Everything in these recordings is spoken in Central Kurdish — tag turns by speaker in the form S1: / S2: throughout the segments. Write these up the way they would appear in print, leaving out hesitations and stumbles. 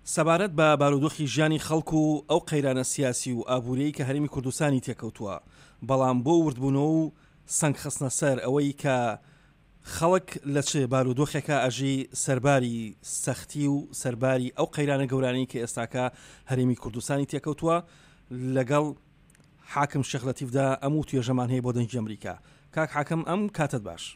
S1: سەبارەت بە بارودۆخی ژیانی خەڵک و ئەو قەیرانە سیاسی و ئابوورەی کە هەرێمی کوردستانی تێکەوتووە، بەڵام بۆ وردبوونەوە و سنگ خستنە سەر ئەوەی کە خەڵک لە چ بارودۆخێکە ئەژی سەرباری سەختی و سەرباری ئەو قەیرانە گەورانەی کە ئێستاکە هەرێمی کوردستانی تێکەوتووە، لەگەڵ حاکم شێخ لەتیفدا ئەم و توێژەمان هەیە بۆ دەنگی ئەمریکا. کاک حاکم، ئەم کاتت باش.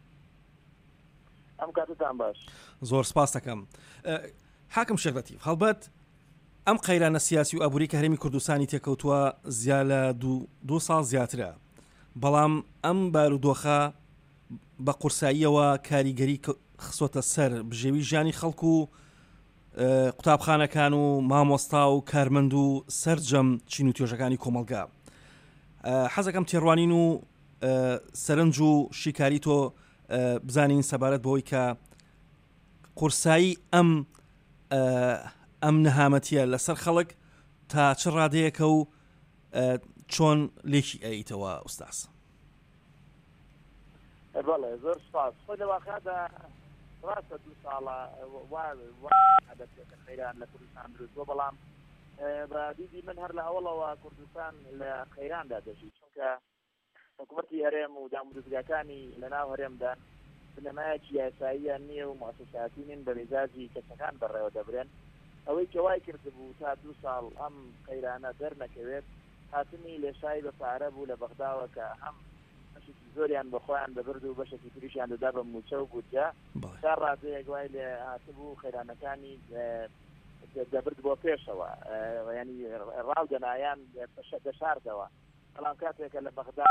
S2: ئەم کاتتان باش.
S1: زۆر سپاس دەکەم. حاکم شێخ لەتیف، هەڵبەت ئەم قەیرانە سیاسی و ئابووری کە هەرێمی کوردستانی تێکەوتووە زیاد لە دو ساڵ زیاترە، بەڵام ئەم بارودۆخە بە قورساییەوە کاریگەری خسۆتە سەر بژێوی ژیانی خەڵک و قوتابخانەکان و مامۆستا و کارمەند و سەرجەم چین و توێژەکانی کۆمەلگا. حەزەکەم تێڕوانین و سەرنج و شیکاری تۆ بزانین سەبارەت بەوەی کە قورسایی ئەم نەهامەتیە لەسەر خەڵک تا چ ڕادەیەکە و چۆن لێکی ئەیتەوە ئوستاس.
S2: بەڵێ زۆر سپاس. خۆی لە واقعدا ڕاستە 2 ساڵە خەیران لە کوردستان دروستوە، بەڵام بە دیدی من هەر لە ئەوڵەوە کوردستان لە خەیراندا دەژی، چونکە حکوومەتی هەرێم و دامودرزگاکانی لەناو هەرێمدا بنەمایەکی یاساییان نییە و مؤسساتی نین بە مێزاجی کەسەکان بەڕێوە دەبرێن. ئەوەی کەوای کردبوو تا 2 ساڵ ئەم قەیرانە دەرنەکەوێت، هاتنی لێشای بە پارە بوو لە بەغداوە کە هەم بەشێکی زۆریان بەخۆیان دەبرد و بەشێکی تریشیان دەدا بە موچە و بودجە، تا ڕادەیەک وای لێ هاتبوو خەیرانەکانی دەبرد بۆ پێشەوە، ینی ڕاو دەنایان دەشاردەوە. بەڵام کاتێکە لە بەغدا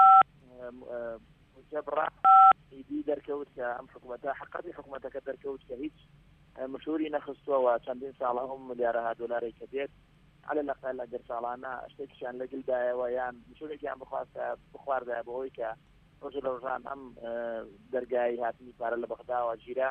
S2: موچە بڕا ئیدی دەرکەوت کە ئەم حکوومەتە حقەتی حکوومەتەکە دەرکەوت کە هیچ مشوری نەخستووەوە، چەندین ساڵە هم ملیارەها دۆلاری کە دێت على الأقل ئەگەر ساڵانە شتێکیان لەگەڵدایەوە یان مشورێکیان بخواردایە بەهۆی کە ڕۆژ لە ڕۆژان ئەم دەرگای هاتنی پارە لە بەغداوە ژیران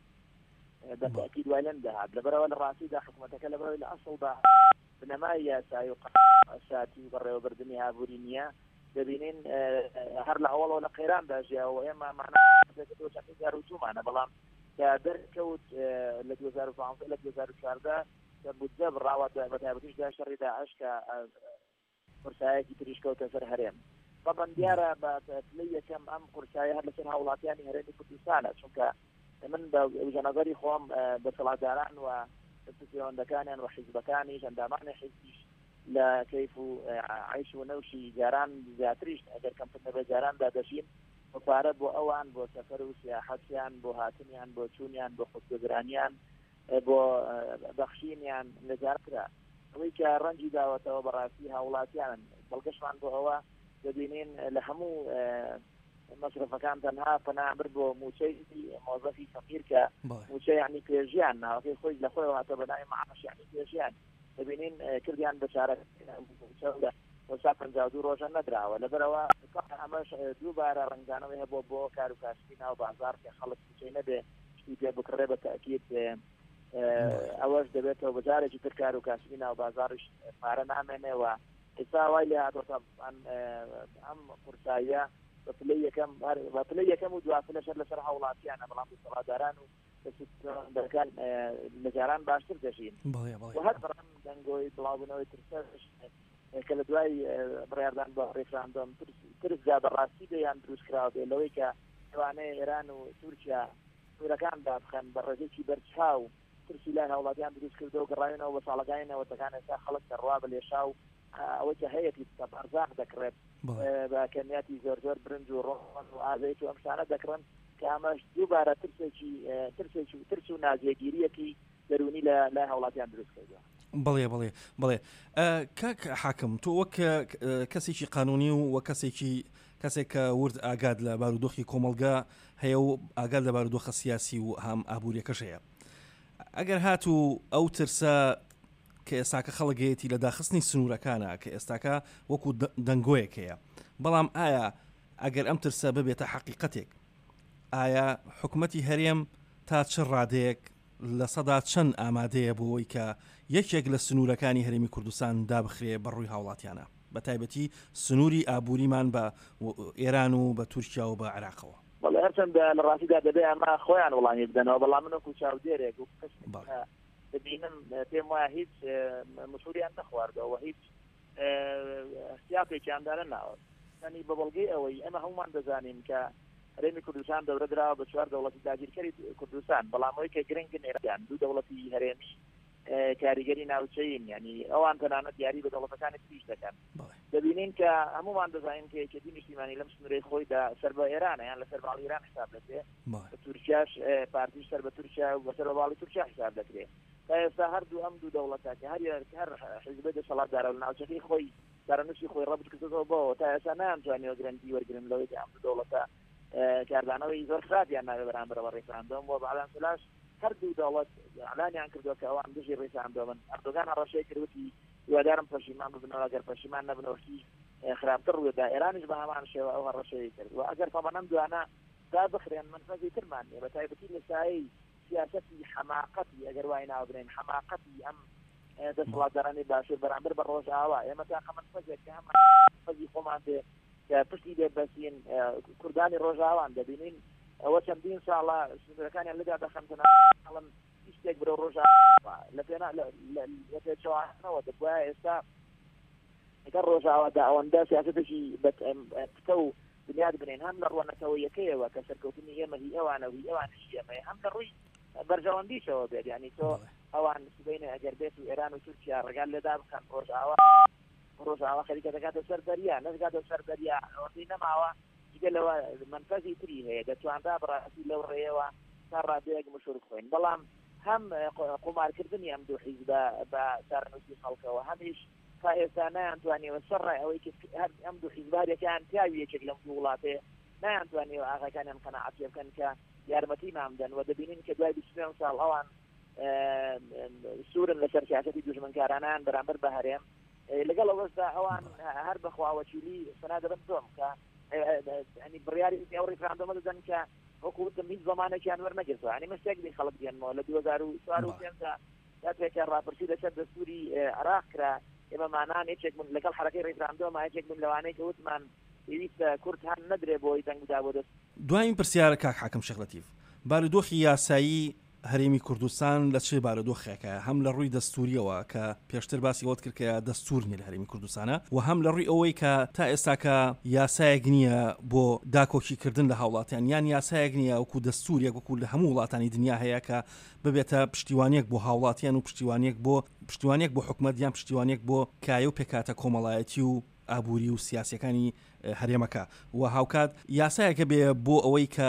S2: بەتاکید وای لەم دەهات. لەبەرەوە لە ڕاستیدا حکوومەتەکە لەبەرەوەی لە ئەسڵدا بنەمای یاسایی و قەساتی و بەڕێوەبردننی ئابووری نییە، دەبینین هەر لە ئەوڵەوە لە قەیراندا ژیاوە ئێمە مانەجار وجومانە، بەڵام کە دەرکەوت لە 2015 لە 2014 بودجە بڕاوە بەتایبەتیشدا شەڕی داعش کە قورسایەکی تریشکەوتە سەر هەرێم. بەڵام دیارە بە پلەی یەکەم ئەم قورسایە هەر لەسەر هاوڵاتیانی هەرێمی کوردستانە، چونکە من بە وجهەنەزەری خۆم دەسەڵاتداران و پەیوەندەکانیان و حیزبەکانی ئەندامانی حیزبیش لە کەیف و عیش و نەوشی جاران زیاتریش ئەگەر کەمتر نەبێت جاراندا دەژین بۆ پارە بۆ ئەوان، بۆ سەفەر و سیاحەتیان، بۆ هاتنیان، بۆ چوونیان، بۆ خودگەزرانیان، بۆ بەخشینیان لەجارکرا. ئەوەی کە ڕەنجی داوەتەوە بەڕاستی هاوڵاتیان بەڵگەشمان بۆ ئەوە دەبینین لە هەموو مەصرفەکان تەنها پەنابر بۆ موچەی مۆزەفی فەقیر کە موچە یعنی پێژیان ناوەکەی خۆی لە خۆی هاتە بەناوی معاش یعنی پێژیان، دەبینین کردیان بە چارە وەسا 52 ڕۆژە نەدراوە. لەبەرەوە ئەمەش دووبارە ڕنگدانەوەی هەبووە بۆ کار و کاسبی ناو بازار کە خەڵک موچەی نەبێ شتی پێ بکڕێ بە تاکید ئەوەش دەبێتەوە بەجارێکی تر کار و کاسبی ناو بازاڕش پارە نامێنێەوە. ئێستا وای لێ هاتۆتە ئەم قورساییە بە پلەی یەکەم و دواترەشە لەسەر هاوڵاتیانە، بەڵام دەسەڵاتداران و دەرکان لە جاران باشتر دەژین. هەر بەڕام دەنگۆی بڵاوبوونەوەی ترسەش کە لە دوای بڕاردان بە ڕێفراندۆم ترسدا بەڕاستی دەیان دروست کراوە بێ لەوەی کە لەوانەیە ئێران و تورکیا سوورەکان دابخەن بە ڕێگەیەکی بەرچاو ترسی لای هاوڵاتیان دروست کردەوە گەڕاوێنەوە بە ساڵەکانی نەوەتەکان. ئێستا خەڵک دەڕوا بە لێشاو ئەوەی کە هەیەی بەرزاق دەکرێت بە کەمیاتی زۆر زۆر برنج و ڕۆژ و ئازەیت و ئەم شتانە دەکڕن کە ئەمەش دووبارە ترس و نازێگیریەکی دەرونی لای هاوڵاتیان دروست کردووە.
S1: بڵێ کاک حاکم، تۆ وەک کەسێکی قانونی و کەسێک کە ورد ئاگاد لە بارودۆخی کۆمەلگا هەیە و ئاگاد لە بارودۆخە سیاسی و هەم ئابووریەکەش هەیە، ئەگەر هاتوو ئەو ترسە کە ئێستاکە خەڵگەیەتی لە داخستنی سنوورەکانە کە ئێستاکە وەکو دەنگۆیەک هەیە، بەڵام ئایا ئەگەر ئەم ترسە ببێتە حەقیقەتێک، ئایا حکوومەتی هەرێم تا چ ڕادەیەک لە سەدا چەند ئامادەیە بۆەوەی کە یەکێک لە سنوورەکانی هەرێمی کوردستان دابخرێ بەڕووی هاوڵاتیانە، بە تایبەتی سنووری ئابووریمان بە ئێران و بە تورکیا و بە عێراقەوە؟
S2: هەرچەندە لە ڕاستیدا دەبێ ئەمە خۆیان وەڵامی بدەنەوە، بەڵام من وەکو چاودێرێک و دبینم پێم وایە هیچ مسئولیان نەخواردەوە هیچ احتیاطێکیان دارە ناوە ینی بە بەڵگەی ئەوەی ئەمە هەمومان دەزانین کە هەرێمی کوردستان دەورە درراوە بە 4 دەوڵەتی داگیرکەری کوردستان بەڵام ئەوەی کە گرنگن ئێران 2 دەوڵەتی هەرێمی کاریگەری ناوچەین ینی ئەوان تەنانەت یاری بە دەوڵەتەکانی تریش دەکەن دەبینین کە هەمومان دەزانین کە یەکێتی نیشتیمانی لەم سنوورەی خۆیدا سەر بە ئێرانە یان لەسەر باڵی ئێران حساب دەکرێت تورکیاش پارتیش سەر بە تورکیا و بەسەر بە باڵی تورکیا حساب دەکرێت تا ئێستا هەردوو ئەم 2 دەوڵەتە کە هەر حیزب دەسەڵاتدارە لە ناوچەکەی خۆی دارەنووسی خۆی ڕەبط کردەوە بۆ تا ئێستا نامتوانێت گرنگی وەرگرن لەوەی کە ئەم 2 دەوڵەتە کاردانەوەی زۆر خراپیان ناوێ بەرامبەر بە ڕێفراندۆم بۆ بەعلان فلاش هەردوو دەوڵەت ئەعلانیان کردووە کە ئەوان دژی ڕێفراندۆمن ئەردۆغان هەڕەشەی کردوتی هیوادارم پەشیمان ببنەوە ئەگەر پەشیمان نەبنەوەکی خراپتر ڕووێدا ئێرانیش بە هەمان شێوە ئەو هەڕەشەی کرد و ئەگەر فەمەنەم دوانە دا بخرێن منفەزی ترمان نیە بەتایبەتی لە سایەی سیاسەتی حەماقەتی ئەگەر وای ناو بنێن حەماقەتی ئەم دەسەڵاتدارانی باشوور بەرامبەر بە ڕۆژاوا ئێمە تاقە منفەزێک کە هەمان منفەزی خۆمان دێ کە پشتی دێ بەسین کوردانی ڕۆژاوان دەبینین ئەوە چەندین ساڵە سنوورەکانیان لەدا دەخەنتنەڵم هیچ برو ڕۆژا لە پێچەوانەوە دەبواە ئێستا ئەگەر ڕۆژاوادا ئەوەندە سیاسەتێکی بکە و بنیاد بنێن هەم لە ڕوانەتەوە یەکەیەوە کە سەرکەوتنی ئێمە هی ئەوانە وی ئەوانشی ئەمە هەم لە ڕووی بەرژەوەندیشەوە بێت ینی تۆ ئەوان سبینە ئەگەر بێت و ئێران و تورکیا ڕگال لەدا بکەن ڕۆژاوا خەریکە دەکاتە سەر دەریا نەدەکاتە سەر دەریا ئەوەی نەماوە دیگە لەوە منفەزی تری هەیە دەتواندا بڕاستی لەو ڕێەوە تا ڕادەیەک مشور بخۆین بەڵام هەم قومارکردنی ئەم دوو حیزب بە سەرنووسی خەڵکەوە هەمیش تا ئێستا نایانتوانیەوە سەرڕای ئەوەی ئەم دوو حیزبارێکیان پیاوی یەکێک لەم دوو وڵاتێ نایانتوانیەوە ئاغاکانیان قەناعەت پێ بکەن کە یارمەتی مامدەن و دەبینین کە دوای 25 ساڵ ئەوان سوورن لەسەر سیاسەتی دوژمنکارانان بەرامبەر بە هەرێم لەگەڵ ئەوەشدا ئەوان هەر بەخواوەچیلی سەنا دەبن تۆم کە ینی بڕیاری ئەو ڕێفراندۆمە دەدەن کە وەکوتم هیچ زمانێکیان وەرنەگرتووە ینی مەستێکی خەڵک دێنمەوە لە 2004 تا پێکە ڕاپرسی لەسەر دەستوری عراق کرا ئێمە مانان یەکێک من لەگەڵ حرەکەی ڕێفراندۆمە یەکێک من لەوانەیە کە وتمان پێویستە کورد هەن نەدرێ بۆی دەنگدا بۆ دەست
S1: دوایین پرسیارە کاک حاکم شێخ لەتیف بارودۆخی یاسایی هەرێمی کوردستان لە چه بارودۆخێکە هەم لە ڕووی دەستوریەوە کە پێشتر باسی وت کرد کە دەستور نیە لە هەرێمی کوردستانە و هەم لە ڕووی ئەوەی کە تا ئێستا کە یاسایەک نییە بۆ داکۆکیکردن لە هاوڵاتیان یان یاسایەک نییە وەکو دەستوریەک وەکو لە هەموو وڵاتانی دنیا هەیە کە ببێتە پشتیوانیەک بۆ هاوڵاتیان و پشتیوانیەک بۆ حکومەت یان پشتیوانیەک بۆ کایە و پێکاتە کۆمەڵایەتی و ئابووری و سیاسەکانی هەرێمەکە و هاوکات یاسایەکە بێ بۆ ئەوەی کە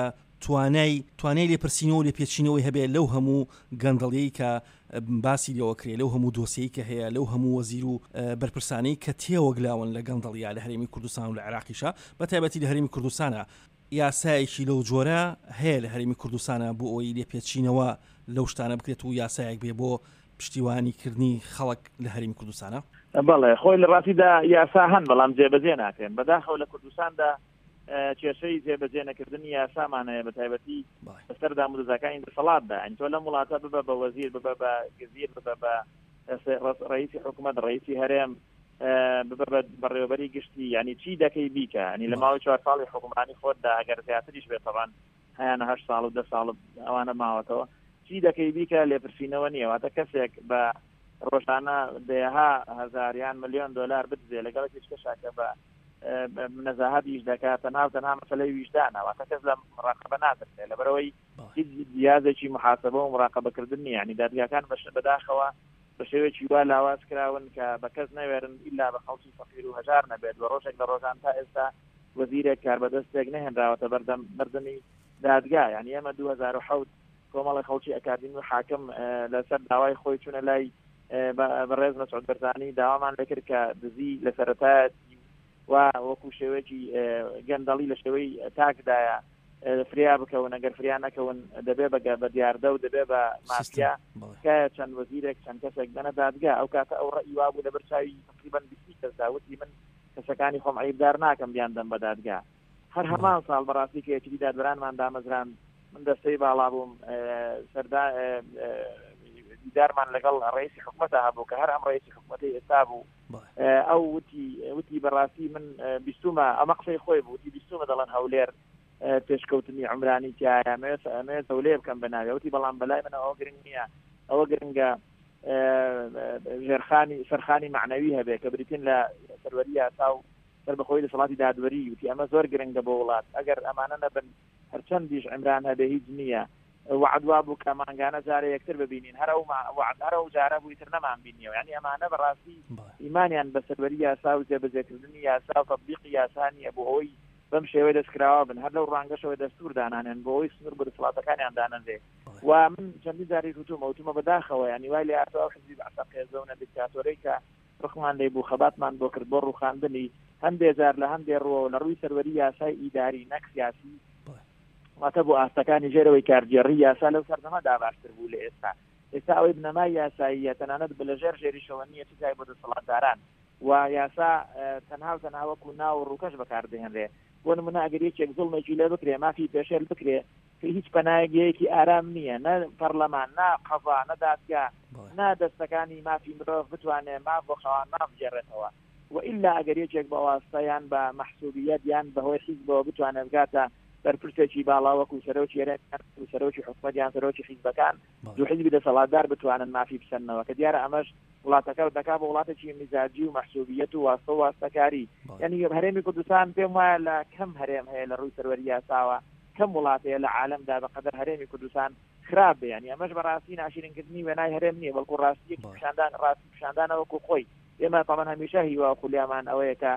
S1: توانای لێپرسینەوە لێ پێچینەوەی هەبێ لەو هەموو گەندەڵیەی کە باسی لەوە کرێ لەو هەموو دۆسیەی کە هەیە لەو هەموو وەزیر و بەرپرسانەی کە تێوەگلاون لە گەندەڵیا لە هەرێمی کوردستان و لە عێراقیشە بە تایبەتی لە هەرێمی کوردستانە یاسایەکی لەو جۆرە هەیە لە هەرێمی کوردستانە بۆ ئەوی لێ پێچینەوە لەو شتانە بکرێت و یاسایەک بێ بۆ پشتیوانیکردنی خەڵک لە هەرێمی کوردستانە
S2: بەڵێ خۆی لە ڕاستیدا یاسا هەن بەڵام جێبەجێ ناکەن بەداخەو لە کوردستاندا کێشەی جێبەجێ نەکردنی یاسامانەیە بە تایبەتی بەسەر دامودەزەکانی دەسەڵاتدا ئەنی تۆ لەم وڵاتە ببە بە وەزیر ببە بە گزیر ببە بە ڕئیسی حکوومەت ڕئیسی هەرێم ببە بەڕێوەبەری گشتی ینی چی دەکەی بیکە ئەنی لە ماوەی 4 ساڵی حکومڕانی خۆتدا ئەگەر زیاتریش بێت طبعاً هەیانە 8 ساڵ و 10 ساڵ ئەوانە ماوەتەوە چی دەکەی بیکە لێپرسینەوە نییە واتە کەسێک بە ڕۆژانە دێها هەزاریان ملیۆن دلار بدزێ لەگەڵ کەشاکە بە نەزاهەتیش دەکات تەنها مەسەلەی ویژدانە واتە کەس لە مراقبە نادرێت لەبەرەوەی هیچ جیازێکی محاسبە و مراقبەکردن نیە ینی دادگاکان بەداخەوە بە شێوەیەکی وا لاواز کراون کە بە کەس نەوێرن ئیلا بە خەڵکی فەقیر و هەژار نەبێت بە ڕۆژێک لە ڕۆژان تا ئێستا وەزیرێک کاربەدەستێک نەهێنراوەتە بەردەمی دادگا ینی ئێمە 2007 کۆمەڵی خەڵکی ئەکادمی و حاکم لەسەر داوای خۆی چوونە لای بەڕێز مەسعود بەرزانی داوامان لەکرد کە دزی لە سەرەتایەتی و وەکو شێوەیەکی گەندەڵی لە شێوەی تاکدایە فریا بکەون ئەگەر فریا نەکەون دەبێ بە دیاردە و دەبێ بە مافیا کە چەند وەزیرێک چەند کەسێک دەنە دادگا ئەو کاتە ئەو ڕەئی وا بوو لە بەرچاوی تقریباً 20 کەس داوتی من کەسەکانی خۆم عیبدار ناکەم بیان دەم بە دادگا هەر هەمان ساڵ بەڕاستی کە یەکێتی دادبەرانمان دامەزران من دەستەی باڵا بووم سەردا دیدارمان لەگەڵ ڕئیسی حکومەتە هەبوو کە هەر ئەم ڕئیسی حکومەتی ئێستا بوو ئەو وتی بەڕاستی من بیستومە ئەمە قسەی خۆی بوو وتی بیستومە دەڵێن هەولێر پێشکەوتنی عمرانی تایە ئەمێت هەولێر بکەم بە ناوی وتی بەڵام بەلای من ئەوە گرنگ نییە ئەوە گرنگە ژێرخانی سەرخانی معنەوی هەبێ کە بریتین لە سەروەری یاسا و سەربەخۆی دەسەڵاتی دادوەری وتی ئەمە زۆر گرنگە بۆ وڵات ئەگەر ئەمانە نەبن هەرچەندیش عیمران هەبێ هیچ نییە وعدوا بوو کە مانگانە جارە یەکتر ببینین هەرە و جارە بووی تر نەمان بینیەوە یعنی ئەمانە بەڕاستی ئیمانیان بە سەروەری یاسا و جێبەجێکردنی یاسا و تەطبیقی یاسانیە بۆ ئەوەی بەم شێوەیە دەستکراوە بن هەر لەو ڕانگەشەوە دەستور دانانێن بۆ ئەوەی سنوور بە دەسەڵاتەکانیان دانەندێ و من چەندی جاری وتومە بەداخەوە ینی وای لە یاسا حزبی بەعسا قێزەونە دیکتاتۆرەی کە ڕخمان لێ بوو خەباتمان بۆ کرد بۆ ڕوخاندنی هەندێک جار لە هەندێک ڕۆ لە ڕووی سەروەری یاسای ئیداری نەک سیاسی واتە بۆ ئاستەکانی ژێرەوەی کارگێڕی یاسا لەو سەردەمەدا باشتر بوو لە ئێستا ئەوەی بنەمای یاساییە تەنانەت بلەژێر ژێریشەوە نییە چای بۆ دەسەڵاتداران و یاسا تەنها وەکو ناو ڕووکەش بەکاردەهێنرێ بۆ نمونە ئەگەر یەکێک زوڵمێکی لێ بکرێ مافی پێشێل بکرێ هیچ پەنایەکێکی ئارام نییە نە پەرلەمان نا قەضا نە دادگا نا دەستەکانی مافی مرۆڤ بتوانێت ماف بۆ خەوان ماف بجێڕێتەوە و ئیلا ئەگەر یەکێک بە واستەیان بە مەحسوبیەت یان بەهۆی حیزبەوە بتوانێت بگاتە بەرپرسێکی باڵاوەکو سەرۆکی هەرێم و سەرۆکی حکومەت یان سەرۆکی حیزبەکان دوو حیزبی دەسەڵاتدار بتوانن مافی بسەنەوە کە دیارە ئەمەش وڵاتەکە دەکا بە وڵاتێکی میزاجی و مەحسوبیەت و واستە و واستەکاری یعنی هەرێمی کوردستان پێم وایە لە کەم هەرێم هەیە لە ڕووی سەروەری یاساوە کەم وڵاتەیە لە عالەمدا بەقەدەر هەرێمی کوردستان خراپ بێ یعنی ئەمەش بەڕاستی ناشرینکردنی وێنای هەرێم نییە بەڵکو ڕاستی پیشاندانەوەکو خۆی ئێمە تەمان هەمیشە هیوا خولیامان ئەوەیە کە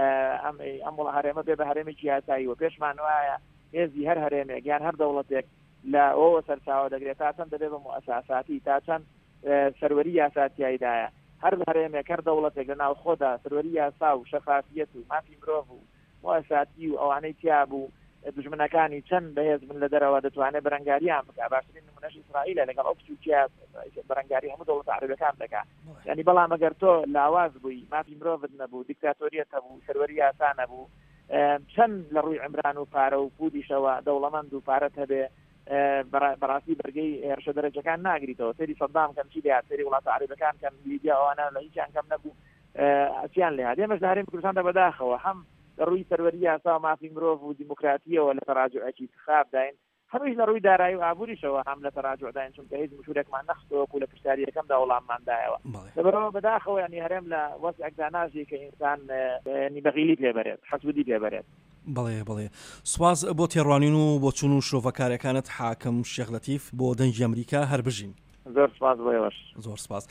S2: ئەم وڵ هەرێمە بێ بە هەرێمێکی یاسایی و پێشمان وایە هێزی هەر هەرێمێک یان هەر دەوڵەتێک لە ئەوە سەرچاوە دەگرێت تا چەند دەبێت بە مؤسساتی تا چەند سەروەری یاساتیایدایە هەر هەرێمێک هەر دەوڵەتێک لە ناو خۆدا سەروەری یاسا و شەفافیەت و مافی مرۆڤ و مؤسساتی و ئەوانەی تیا بوو دژمنەکانی چەند بەهێز من لە دەرەوە دەتوانێت بەرەنگاریان بکە باشترین نمونەش ئیسرائیلە لەگەڵ ئەو تورکیا بەرەنگاری هەموو دەوڵەت عەرەبیەکان دەکات یعنی بەڵام ئەگەر تۆ لاواز بووی مافی مرۆڤت نەبوو دیکتاتۆریەت هەبوو سەروەری یاسا نەبوو چەند لە ڕووی عیمران و پارە و پودیشەوە دەوڵەمەند و پارەت هەبێ بەڕاستی بەرگەی هێرشە دەرەجەکان ناگریتەوە سەری سەدام کەم چی لێهات سەری وڵاتە عەرەبیەکان کەم لیبیا ئەوانە لە هیچیان کەم نەبوو ئەچیان لێهات ئێمەش لە هەرێمی کوردستاندا بەداخەوە هەم لە ڕووی سەروەری یاسا و مافی مرۆڤ و دیموکراتیەوە لە تەراجعێکی انتخاب داین هەمووش لە ڕووی دارایی و ئابووریشەوە هەم لە تەراجع داین چونکە هیچ مشورێکمان نەخستەوەکو لە پرسیاریەکەمدا وەڵامماندایەوە لەبەرەوە بەداخەوە ینی هەرێم لە وەسعێکدا ناژی کە ئینسان بەغیلی پێبەرێت حەسودی پێبەرێت
S1: بەڵێ سواز بۆ تێڕوانین و بۆ چون و شۆڤەکارەکانت حاکم شێخ لەتیف بۆ دەنگی ئەمریکا هەر بژین
S2: زۆر سپاس بۆ ئێوەش
S1: زۆر سپاس